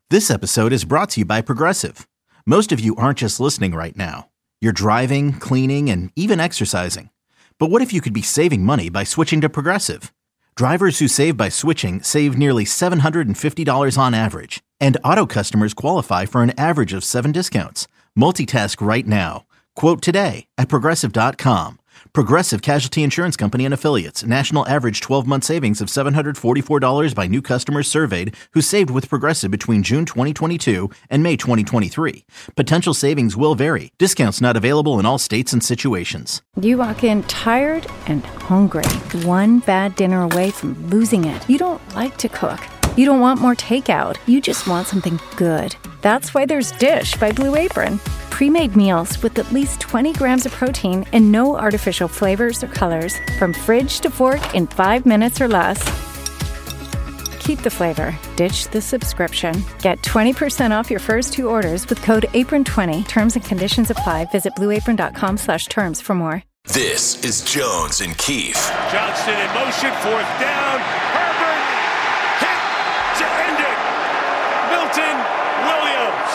This episode is brought to you by Progressive. Most of you aren't just listening right now. You're driving, cleaning, and even exercising. But what if you could be saving money by switching to Progressive? Drivers who save by switching save nearly $750 on average. And auto customers qualify for an average of 7 discounts. Multitask right now. Quote today at Progressive.com. Progressive Casualty Insurance Company and Affiliates. National average 12-month savings of $744 by new customers surveyed who saved with Progressive between June 2022 and May 2023. Potential savings will vary. Discounts not available in all states and situations. You walk in tired and hungry. One bad dinner away from losing it. You don't like to cook. You don't want more takeout. You just want something good. That's why there's Dish by Blue Apron. Pre-made meals with at least 20 grams of protein and no artificial flavors or colors. From fridge to fork in 5 minutes or less. Keep the flavor. Ditch the subscription. Get 20% off your first 2 orders with code APRON20. Terms and conditions apply. Visit blueapron.com/terms for more. This is Jones and Keefe. Johnston in motion, 4th down. Herbert hit to end it. Milton Williams,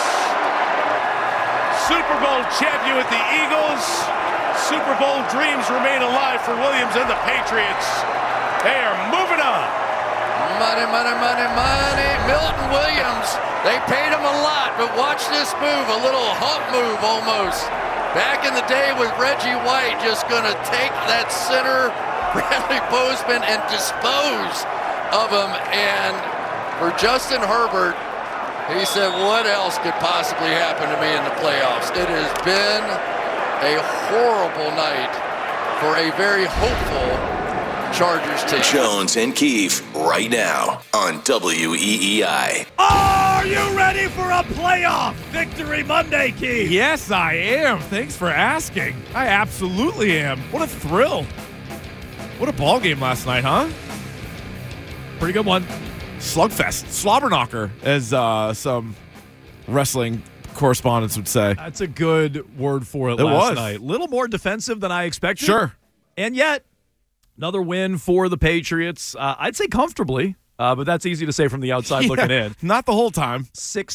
Super Bowl champion with the Eagles. Super Bowl dreams remain alive for Williams and the Patriots. They are moving on. Money, money, money, money. Milton Williams. They paid him a lot, but watch this move. A little hump move almost. Back in the day with Reggie White just going to take that center, Bradley Bozeman, and dispose of him. And for Justin Herbert, he said, what else could possibly happen to me in the playoffs? It has been a horrible night for a very hopeful Chargers team. Jones and Keefe right now on WEEI. Are you ready for a playoff victory Monday, Keith? Yes, I am. Thanks for asking. I absolutely am. What a thrill. What a ball game last night, huh? Pretty good one. Slugfest. Slobberknocker, as some wrestling correspondents would say. That's a good word for it last night. A little more defensive than I expected. Sure. And yet, another win for the Patriots. I'd say comfortably, but that's easy to say from the outside looking in. Not the whole time.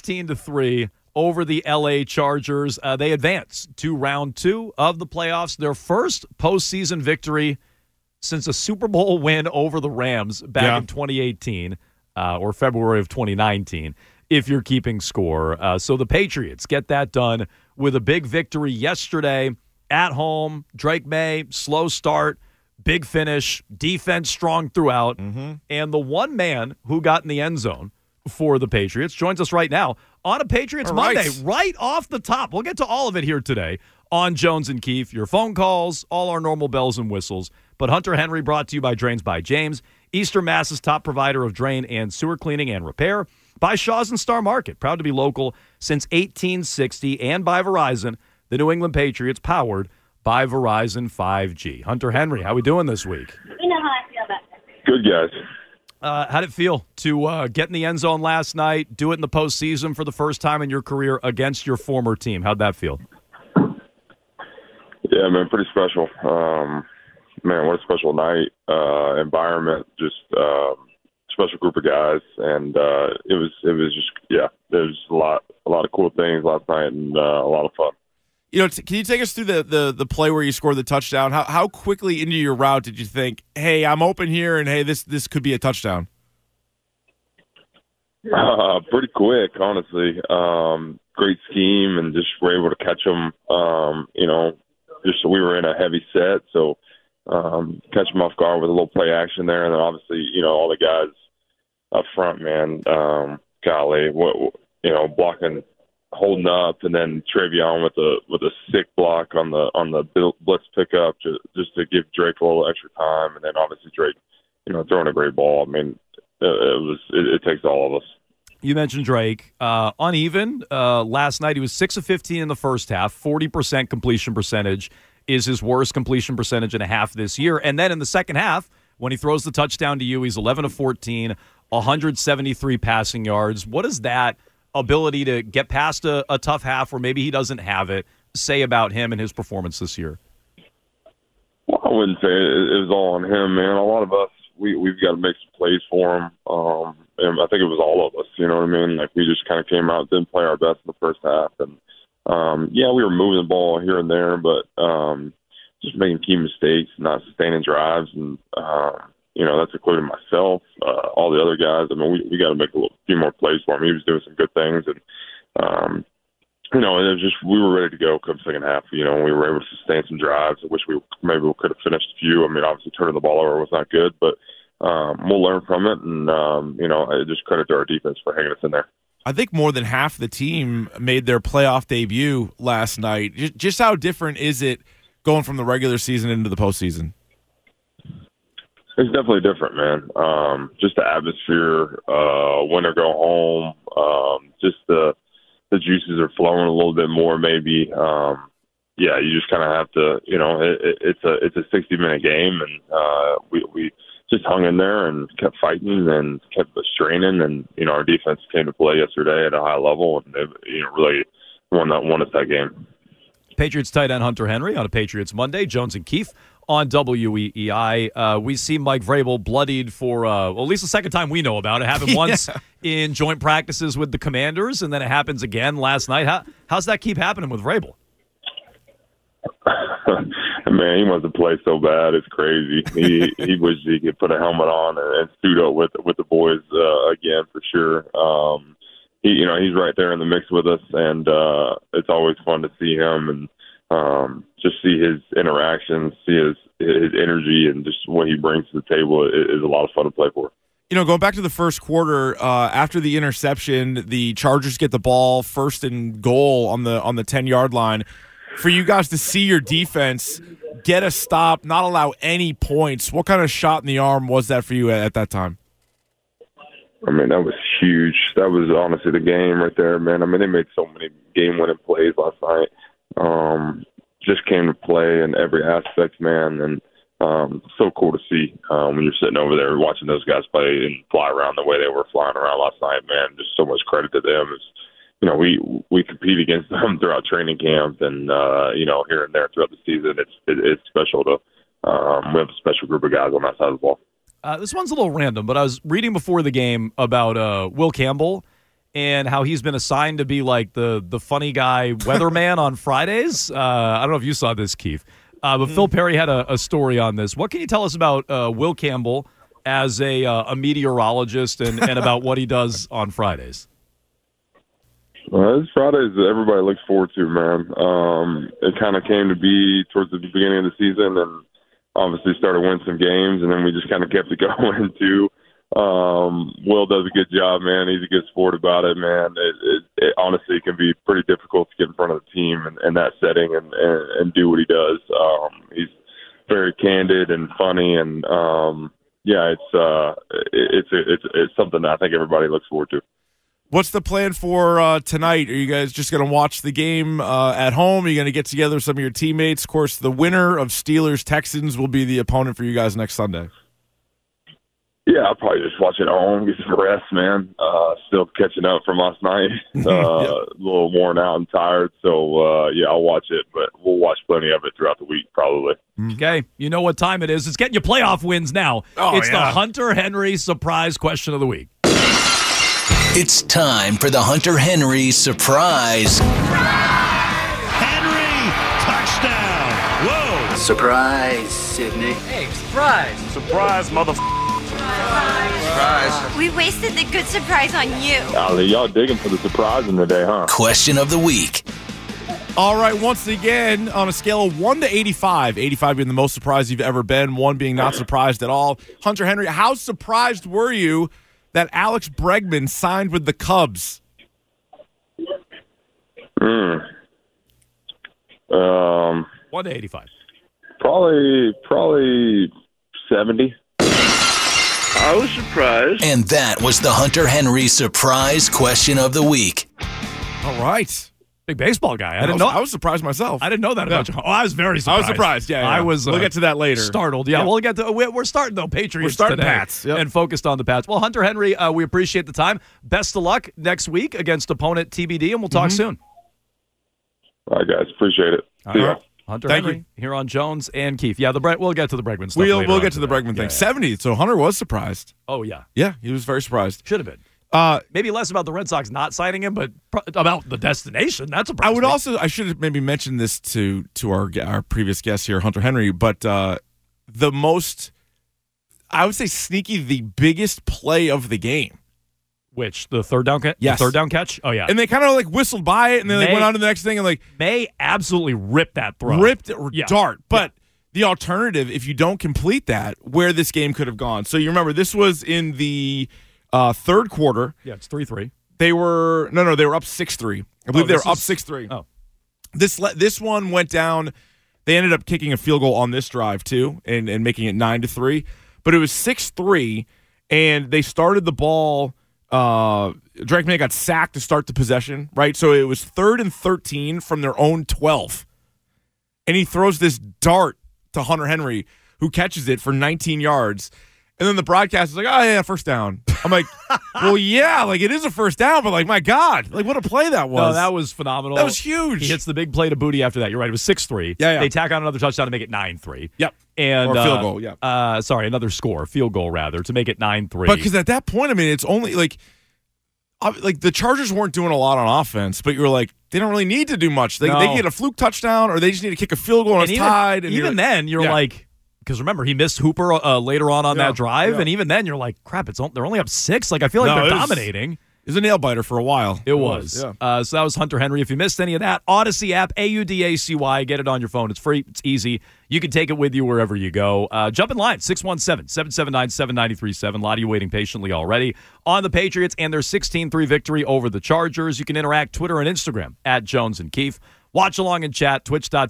16-3 over the L.A. Chargers. They advance to round 2 of the playoffs. Their first postseason victory since a Super Bowl win over the Rams back in 2018 or February of 2019, if you're keeping score. So the Patriots get that done with a big victory yesterday at home. Drake May, slow start. Big finish, defense strong throughout, and the one man who got in the end zone for the Patriots joins us right now on a Patriots Monday, right off the top. We'll get to all of it here today on Jones and Keefe. Your phone calls, all our normal bells and whistles. But Hunter Henry brought to you by Drains by James, Eastern Mass's top provider of drain and sewer cleaning and repair, by Shaw's and Star Market, proud to be local since 1860, and by Verizon, the New England Patriots, powered by Verizon 5G. Hunter Henry, how we doing this week? You know how I feel about that. Good, guys. How'd it feel to get in the end zone last night, do it in the postseason for the first time in your career against your former team? How'd that feel? Yeah, man, pretty special. Man, what a special night, environment, just special group of guys, and it was just, there's a lot of cool things last night, and a lot of fun. You know, can you take us through the play where you scored the touchdown? How quickly into your route did you think, hey, I'm open here, and hey, this could be a touchdown? Pretty quick, honestly. Great scheme, and just were able to catch them. Just so we were in a heavy set, so catch them off guard with a little play action there, and then obviously, all the guys up front, man. Golly, blocking. Holding up, and then Travion with a sick block on the blitz pickup just to give Drake a little extra time, and then obviously Drake, throwing a great ball. I mean, it takes all of us. You mentioned Drake. Uneven. Last night he was 6 of 15 in the first half. 40% completion percentage is his worst completion percentage in a half this year. And then in the second half, when he throws the touchdown to you, he's 11 of 14, 173 passing yards. What is that ability to get past a tough half where maybe he doesn't have it say about him and his performance this year? Well, I wouldn't say it was all on him, man. A lot of us we've got to make some plays for him. And I think it was all of us, you know what I mean? Like, we just kind of came out, didn't play our best in the first half. And, yeah, we were moving the ball here and there, but just making key mistakes, not sustaining drives. And, you know, that's including myself, all the other guys. I mean, we got to make a few more plays for him. He was doing some good things. And, you know, it was just, we were ready to go come second half. You know, we were able to sustain some drives. I wish we could have finished a few. I mean, obviously turning the ball over was not good, but we'll learn from it. And, you know, I just credit to our defense for hanging us in there. I think more than half the team made their playoff debut last night. Just how different is it going from the regular season into the postseason? It's definitely different, man. Just the atmosphere, win or go home, just the juices are flowing a little bit more, maybe. Yeah, you just kind of have to, you know, it's a 60-minute game, and we just hung in there and kept fighting and kept straining, and, you know, our defense came to play yesterday at a high level, and they, you know, really won us that game. Patriots tight end Hunter Henry on a Patriots Monday. Jones and Keefe on WEEI. We see Mike Vrabel bloodied for, at least the second time we know about it. It happened once in joint practices with the Commanders, and then it happens again last night. How's that keep happening with Vrabel? Man, he wants to play so bad. It's crazy. He wishes he could put a helmet on and suit up with the boys again, for sure. He's right there in the mix with us, and it's always fun to see him and just see his interactions, see his energy, and just what he brings to the table is a lot of fun to play for. You know, going back to the first quarter, after the interception, the Chargers get the ball first and goal on the 10-yard line. For you guys to see your defense get a stop, not allow any points, what kind of shot in the arm was that for you at that time? I mean, that was huge. That was honestly the game right there, man. I mean, they made so many game-winning plays last night. Just came to play in every aspect, man, and so cool to see when you're sitting over there watching those guys play and fly around the way they were flying around last night, man. Just so much credit to them. You know, we compete against them throughout training camp, and you know, here and there throughout the season. It's special to we have a special group of guys on that side of the ball. This one's a little random, but I was reading before the game about Will Campbell and how he's been assigned to be like the funny guy weatherman on Fridays. I don't know if you saw this, Keith, but Phil Perry had a story on this. What can you tell us about Will Campbell as a meteorologist and about what he does on Fridays? Well, this Fridays everybody looks forward to, man. It kind of came to be towards the beginning of the season, and obviously started winning some games, and then we just kind of kept it going too. Will does a good job, man. He's a good sport about it, man. It honestly can be pretty difficult to get in front of the team in that setting and do what he does. He's very candid and funny, and yeah, it's something that I think everybody looks forward to. What's the plan for tonight? Are you guys just going to watch the game at home? Are you going to get together with some of your teammates? Of course, the winner of Steelers-Texans will be the opponent for you guys next Sunday. Yeah, I'll probably just watch it at home, get some rest, man. Still catching up from last night. A little worn out and tired. So, yeah, I'll watch it, but we'll watch plenty of it throughout the week probably. Okay, you know what time it is. It's getting you playoff wins now. It's the Hunter Henry surprise question of the week. It's time for the Hunter Henry surprise. Henry, touchdown. Whoa. Surprise, Sydney. Hey, surprise. Surprise, Surprise. We wasted the good surprise on you. Golly, y'all digging for the surprising today, huh? Question of the week. All right, once again, on a scale of 1 to 85, 85 being the most surprised you've ever been, 1 being not surprised at all. Hunter Henry, how surprised were you that Alex Bregman signed with the Cubs? 1 to 85. Probably 70. I was surprised. And that was the Hunter Henry surprise question of the week. All right. Big baseball guy. I was surprised myself. I didn't know that about you. Oh, I was very surprised. I was surprised. Yeah. I was. We'll get to that later. Startled. Yeah. We'll get to. We're starting though. Patriots. We're starting today Pats. Yep. And focused on the Pats. Well, Hunter Henry, we appreciate the time. Best of luck next week against opponent TBD, and we'll talk soon. All right, guys. Appreciate it. See ya. Hunter Thank Henry you. here on Jones and Keefe. Yeah, we'll get to the Bregman stuff later We'll on get to the today. Bregman thing. Yeah. 70. So Hunter was surprised. Oh, yeah. Yeah, he was very surprised. Should have been. Maybe less about the Red Sox not signing him, but about the destination. That's a problem. I should have maybe mentioned this to our previous guest here, Hunter Henry, but the most, I would say, sneaky, the biggest play of the game. Which, the third down catch? Yes. The third down catch? Oh, yeah. And they kind of like whistled by it, and then they went on to the next thing, and like May absolutely ripped that throw. Ripped it or dart. But the alternative, if you don't complete that, where this game could have gone. So you remember, this was in the third quarter. Yeah, it's 3-3. They were they were up 6-3. I believe they were up 6-3. Oh, this one went down. They ended up kicking a field goal on this drive too, and making it 9-3. But it was 6-3, and they started the ball. Drake May got sacked to start the possession, right? So it was 3rd and 13 from their own 12, and he throws this dart to Hunter Henry, who catches it for 19 yards. And then the broadcast is like, oh, yeah, first down. I'm like, well, yeah, like it is a first down, but like, my God, like what a play that was. No, that was phenomenal. That was huge. He hits the big play to Booty after that. You're right. It was 6-3. Yeah. They tack on another touchdown to make it 9-3. Yep. And, or field goal, yeah. Another score, field goal rather, to make it 9-3. But because at that point, I mean, it's only like the Chargers weren't doing a lot on offense, but you were like, they don't really need to do much. They get a fluke touchdown, or they just need to kick a field goal and it's tied. And even then, you're like, because remember, he missed Hooper later on that drive, and even then, you're like, crap, they're only up 6. Like, I feel like they're dominating. It was a nail biter for a while. It was. Yeah. So that was Hunter Henry. If you missed any of that, Odyssey app, AUDACY, get it on your phone. It's free. It's easy. You can take it with you wherever you go. Jump in line, 617-779-7937. A lot of you waiting patiently already on the Patriots and their 16-3 victory over the Chargers. You can interact Twitter and Instagram at Jones and Keefe. Watch along and chat,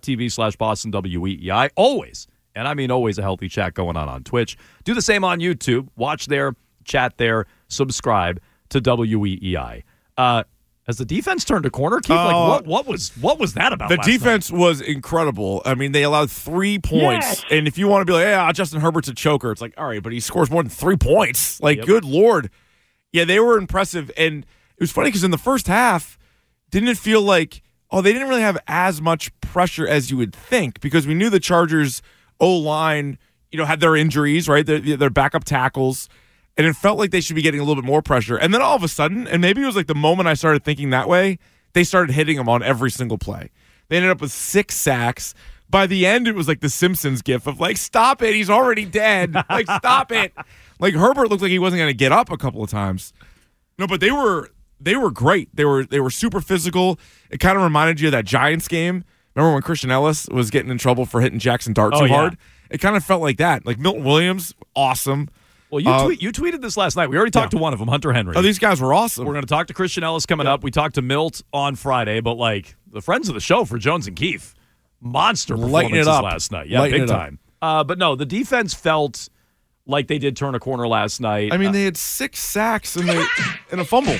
twitch.tv/BostonWEEI. Always. And I mean always a healthy chat going on Twitch. Do the same on YouTube. Watch there, chat there, subscribe to WEEI. Has the defense turned a corner, Keith? Like what was that about? The defense was incredible. I mean, they allowed 3 points. Yes. And if you want to be like, yeah, Justin Herbert's a choker, it's like, all right, but he scores more than 3 points. Like, good Lord. Yeah, they were impressive. And it was funny because in the first half, didn't it feel like, they didn't really have as much pressure as you would think, because we knew the Chargers O-line, had their injuries, right? Their backup tackles. And it felt like they should be getting a little bit more pressure. And then all of a sudden, and maybe it was like the moment I started thinking that way, they started hitting them on every single play. They ended up with 6 sacks. By the end, it was like the Simpsons gif of like, stop it, he's already dead. Like, stop it. Like, Herbert looked like he wasn't going to get up a couple of times. No, but they were great. They were super physical. It kind of reminded you of that Giants game. Remember when Christian Ellis was getting in trouble for hitting Jackson Dart too hard? It kind of felt like that. Like Milton Williams, awesome. Well, you tweeted this last night. We already talked to one of them, Hunter Henry. Oh, these guys were awesome. We're going to talk to Christian Ellis coming up. We talked to Milt on Friday, but like the friends of the show for Jones and Keefe, monster performances last night. Yeah, big time. But no, the defense felt like they did turn a corner last night. I mean, they had 6 sacks and a fumble.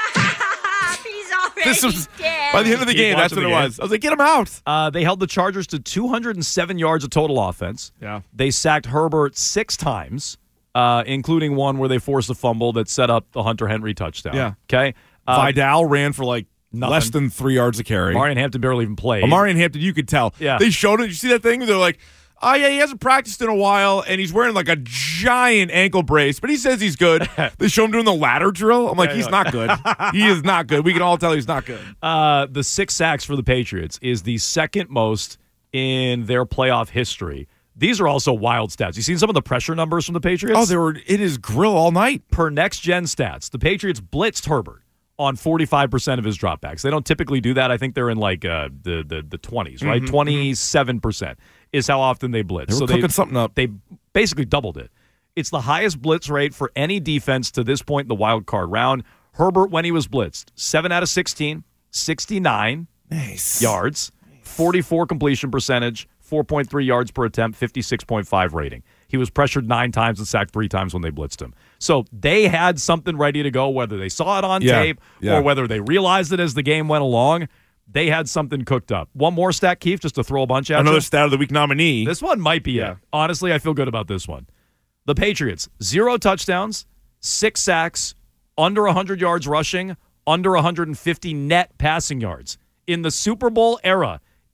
This was dead. By the end of the game. That's what it was. I was like, get him out. They held the Chargers to 207 yards of total offense. Yeah. They sacked Herbert 6 times, including one where they forced a fumble that set up the Hunter Henry touchdown. Yeah. Okay. Vidal ran for like less than 3 yards a carry. Amari Hampton barely even played. Amari Hampton, you could tell. Yeah. They showed it. Did you see that thing? They're like, oh, yeah, he hasn't practiced in a while, and he's wearing like a giant ankle brace, but he says he's good. They show him doing the ladder drill. I'm like, he's not good. He is not good. We can all tell he's not good. The 6 sacks for the Patriots is the second most in their playoff history. These are also wild stats. You seen some of the pressure numbers from the Patriots? Oh, it is grill all night. Per next-gen stats, the Patriots blitzed Herbert on 45% of his dropbacks. They don't typically do that. I think they're in like the 20s, right? 27% is how often they blitz. They were cooking something up. They basically doubled it. It's the highest blitz rate for any defense to this point in the wild card round. Herbert, when he was blitzed, 7 out of 16, 69 yards, 44 completion percentage, 4.3 yards per attempt, 56.5 rating. He was pressured 9 times and sacked 3 times when they blitzed him. So they had something ready to go, whether they saw it on tape or whether they realized it as the game went along. They had something cooked up. One more stat, Keith, just to throw a bunch at Another you. stat of the week nominee. This one might be it. Honestly, I feel good about this one. The Patriots, 0 touchdowns, 6 sacks, under 100 yards rushing, under 150 net passing yards. In the Super Bowl era,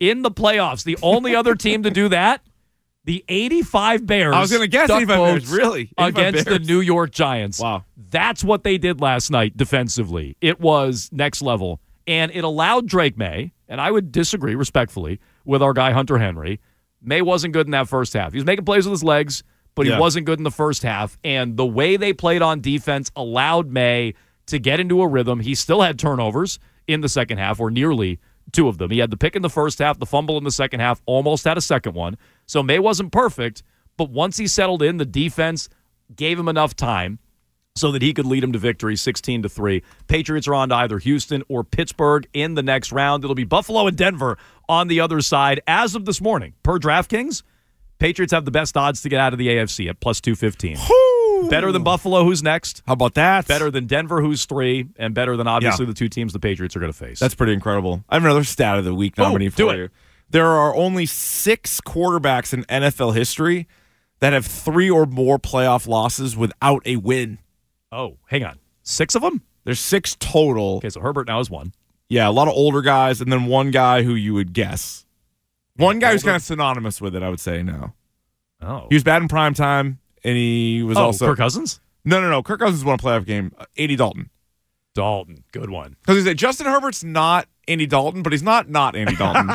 in the playoffs. The only other team to do that, the 85 Bears. I was going to guess 85 Bears, really. Against Bears. the New York Giants. Wow. That's what they did last night defensively. It was next level. And it allowed Drake May, and I would disagree respectfully with our guy Hunter Henry. May wasn't good in that first half. He was making plays with his legs, but he wasn't good in the first half. And the way they played on defense allowed May to get into a rhythm. He still had turnovers in the second half, or nearly 2 of them. He had the pick in the first half, the fumble in the second half, almost had a second one. So May wasn't perfect, but once he settled in, the defense gave him enough time so that he could lead him to victory 16-3. Patriots are on to either Houston or Pittsburgh in the next round. It'll be Buffalo and Denver on the other side. As of this morning, per DraftKings, Patriots have the best odds to get out of the AFC at plus 215. Better than Buffalo, who's next. How about that? Better than Denver, who's 3, and better than obviously the 2 teams the Patriots are going to face. That's pretty incredible. I have another stat of the week nominee for you. There are only 6 quarterbacks in NFL history that have 3 or more playoff losses without a win. Oh, hang on. 6 of them? There's 6 total. Okay, so Herbert now is 1. Yeah, a lot of older guys, and then one guy who you would guess. One guy who's kind of synonymous with it, I would say, now. Oh. He was bad in prime time, and he was also... Kirk Cousins? No. Kirk Cousins won a playoff game. Andy Dalton. Dalton. Good one. Because he said Justin Herbert's not Andy Dalton, but he's not Andy Dalton.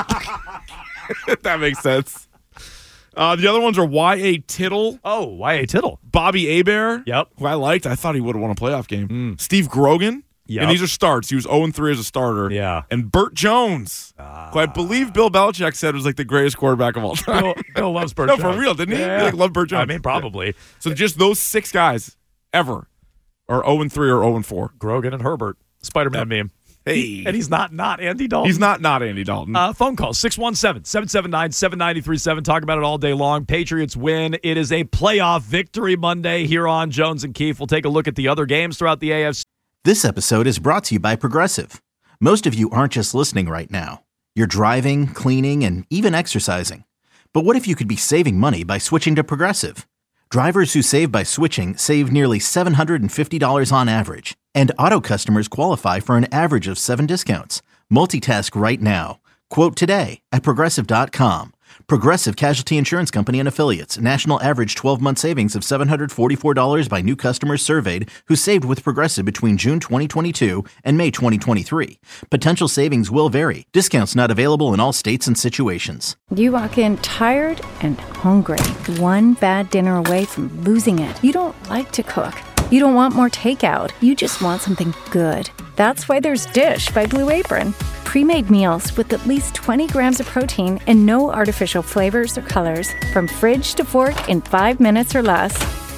If that makes sense. The other ones are Y.A. Tittle. Oh, Y.A. Tittle. Bobby Hebert. Yep. Who I liked. I thought he would have won a playoff game. Steve Grogan. Yep. And these are starts. He was 0-3 as a starter. Yeah. And Burt Jones, who I believe Bill Belichick said was like the greatest quarterback of all time. Bill loves Burt No, Jones. for real, didn't he? Yeah. He loved Burt Jones. I mean, probably. Yeah. So just those 6 guys ever are 0-3 or 0-4. Grogan and Herbert. Spider-Man meme. Hey. And he's not Andy Dalton. He's not Andy Dalton. Phone call, 617-779-7937. Talk about it all day long. Patriots win. It is a playoff victory Monday here on Jones and Keefe. We'll take a look at the other games throughout the AFC. This episode is brought to you by Progressive. Most of you aren't just listening right now. You're driving, cleaning, and even exercising. But what if you could be saving money by switching to Progressive? Drivers who save by switching save nearly $750 on average. And auto customers qualify for an average of 7 discounts. Multitask right now. Quote today at Progressive.com. Progressive Casualty Insurance Company and Affiliates. National average 12-month savings of $744 by new customers surveyed who saved with Progressive between June 2022 and May 2023. Potential savings will vary. Discounts not available in all states and situations. You walk in tired and hungry. One bad dinner away from losing it. You don't like to cook. You don't want more takeout. You just want something good. That's why there's Dish by Blue Apron. Pre-made meals with at least 20 grams of protein and no artificial flavors or colors. From fridge to fork in 5 minutes or less.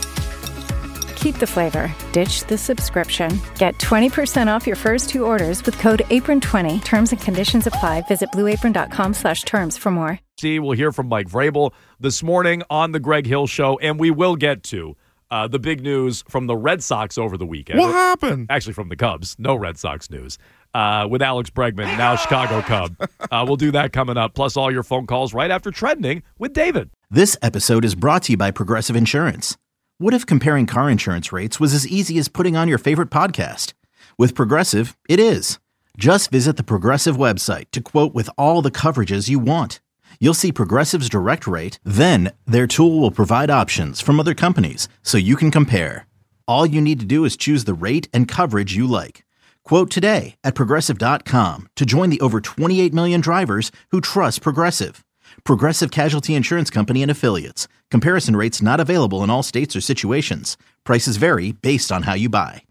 Keep the flavor. Ditch the subscription. Get 20% off your first 2 orders with code APRON20. Terms and conditions apply. Visit blueapron.com/terms for more. We'll hear from Mike Vrabel this morning on the Greg Hill Show, and we will get to the big news from the Red Sox over the weekend. What happened? Actually, from the Cubs. No Red Sox news. With Alex Bregman, now Chicago Cub. We'll do that coming up, plus all your phone calls right after Trending with David. This episode is brought to you by Progressive Insurance. What if comparing car insurance rates was as easy as putting on your favorite podcast? With Progressive, it is. Just visit the Progressive website to quote with all the coverages you want. You'll see Progressive's direct rate, then their tool will provide options from other companies so you can compare. All you need to do is choose the rate and coverage you like. Quote today at Progressive.com to join the over 28 million drivers who trust Progressive. Progressive Casualty Insurance Company and Affiliates. Comparison rates not available in all states or situations. Prices vary based on how you buy.